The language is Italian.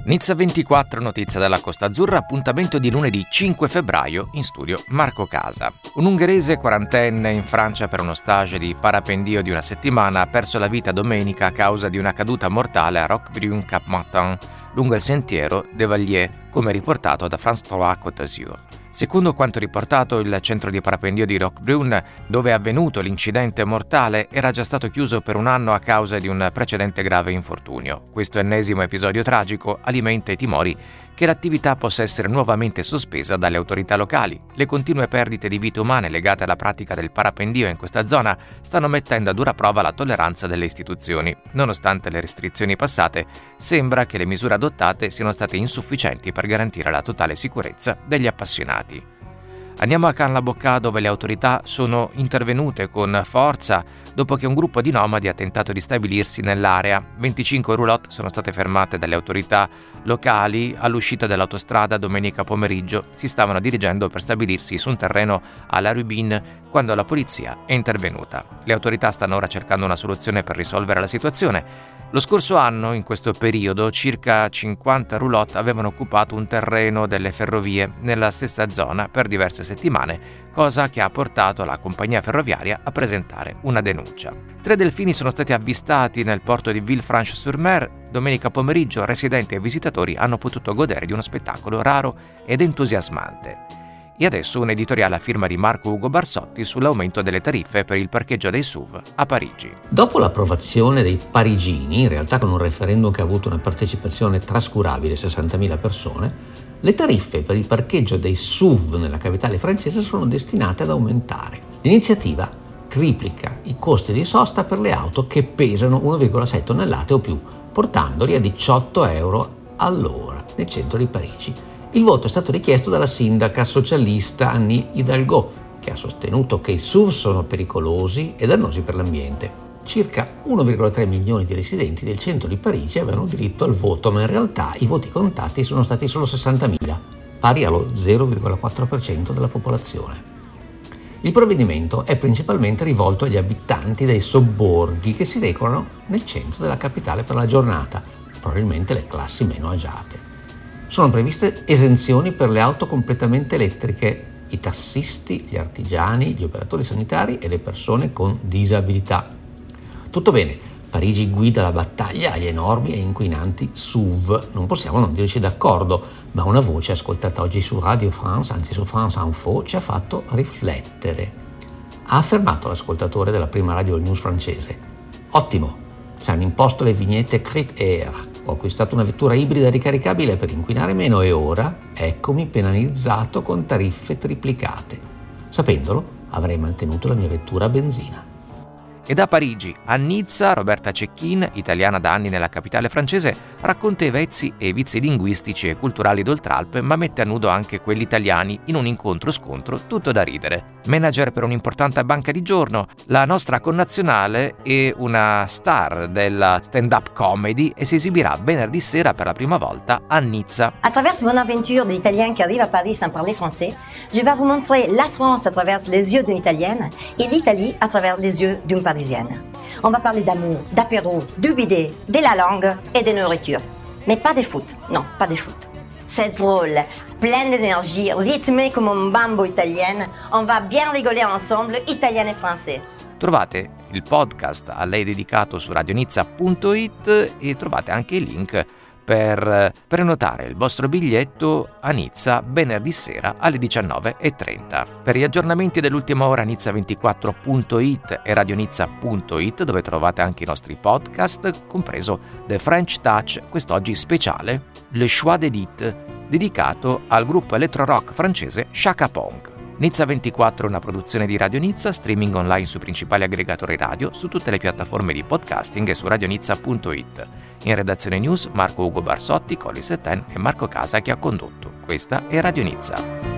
Nizza 24, notizia dalla Costa Azzurra, appuntamento di lunedì 5 febbraio, in studio Marco Casa. Un ungherese quarantenne in Francia per uno stage di parapendio di una settimana ha perso la vita domenica a causa di una caduta mortale a Roquebrune-Cap-Martin, lungo il sentiero de Valliers, come riportato da France 3 Côte d'Azur. Secondo quanto riportato, il centro di parapendio di Roquebrune, dove è avvenuto l'incidente mortale, era già stato chiuso per un anno a causa di un precedente grave infortunio. Questo ennesimo episodio tragico alimenta i timori che l'attività possa essere nuovamente sospesa dalle autorità locali. Le continue perdite di vite umane legate alla pratica del parapendio in questa zona stanno mettendo a dura prova la tolleranza delle istituzioni. Nonostante le restrizioni passate, sembra che le misure adottate siano state insufficienti per garantire la totale sicurezza degli appassionati. Andiamo a Can-la-Bocca, dove le autorità sono intervenute con forza dopo che un gruppo di nomadi ha tentato di stabilirsi nell'area. 25 roulotte sono state fermate dalle autorità locali all'uscita dell'autostrada domenica pomeriggio. Si stavano dirigendo per stabilirsi su un terreno alla Rubin quando la polizia è intervenuta. Le autorità stanno ora cercando una soluzione per risolvere la situazione. Lo scorso anno, in questo periodo, circa 50 roulotte avevano occupato un terreno delle ferrovie nella stessa zona per diverse settimane, cosa che ha portato la compagnia ferroviaria a presentare una denuncia. 3 delfini sono stati avvistati nel porto di Villefranche-sur-Mer. Domenica pomeriggio residenti e visitatori hanno potuto godere di uno spettacolo raro ed entusiasmante. E adesso un editoriale a firma di Marco Ugo Barsotti sull'aumento delle tariffe per il parcheggio dei SUV a Parigi. Dopo l'approvazione dei parigini, in realtà con un referendum che ha avuto una partecipazione trascurabile, 60.000 persone, le tariffe per il parcheggio dei SUV nella capitale francese sono destinate ad aumentare. L'iniziativa triplica i costi di sosta per le auto che pesano 1,6 tonnellate o più, portandoli a 18 euro all'ora nel centro di Parigi. Il voto è stato richiesto dalla sindaca socialista Annie Hidalgo, che ha sostenuto che i SUV sono pericolosi e dannosi per l'ambiente. Circa 1,3 milioni di residenti del centro di Parigi avevano diritto al voto, ma in realtà i voti contati sono stati solo 60.000, pari allo 0,4% della popolazione. Il provvedimento è principalmente rivolto agli abitanti dei sobborghi che si recano nel centro della capitale per la giornata, probabilmente le classi meno agiate. Sono previste esenzioni per le auto completamente elettriche, i tassisti, gli artigiani, gli operatori sanitari e le persone con disabilità. Tutto bene, Parigi guida la battaglia agli enormi e inquinanti SUV. Non possiamo non dirci d'accordo, ma una voce ascoltata oggi su Radio France, anzi su France Info, ci ha fatto riflettere. Ha affermato l'ascoltatore della prima radio news francese: ottimo, ci hanno imposto le vignette Crit Air. Ho acquistato una vettura ibrida ricaricabile per inquinare meno e ora eccomi penalizzato con tariffe triplicate. Sapendolo, avrei mantenuto la mia vettura a benzina. E da Parigi a Nizza, Roberta Cecchin, italiana da anni nella capitale francese, racconta i vezzi e i vizi linguistici e culturali d'Oltralpe, ma mette a nudo anche quelli italiani in un incontro-scontro tutto da ridere. Manager per un'importante banca di giorno, la nostra connazionale è una star della stand-up comedy e si esibirà venerdì sera per la prima volta a Nizza. À travers mon aventure d'Italien qui arrive à Paris sans parler français, je vais vous montrer la France à travers les yeux d'une Italienne et l'Italie à travers les yeux d'une Parisienne. On va parler d'amour, d'apéro, du bidet, de la langue et de nourriture. Mais pas de foot, non, pas de foot. C'est drôle, plein d'énergie, rythmé comme un bambo italienne. On va bien rigoler ensemble, italienne et français. Trovate il podcast a lei dedicato su radionizza.it e trovate anche il link per prenotare il vostro biglietto a Nizza venerdì sera alle 19:30. Per gli aggiornamenti dell'ultima ora nizza24.it e radionizza.it, dove trovate anche i nostri podcast, compreso The French Touch, quest'oggi speciale Le Choix d'Edith, dedicato al gruppo electro-rock francese Chaka Ponk. Nizza 24 è una produzione di Radio Nizza, streaming online sui principali aggregatori radio, su tutte le piattaforme di podcasting e su radionizza.it. In redazione news Marco Ugo Barsotti, Colli Setten e Marco Casa che ha condotto. Questa è Radio Nizza.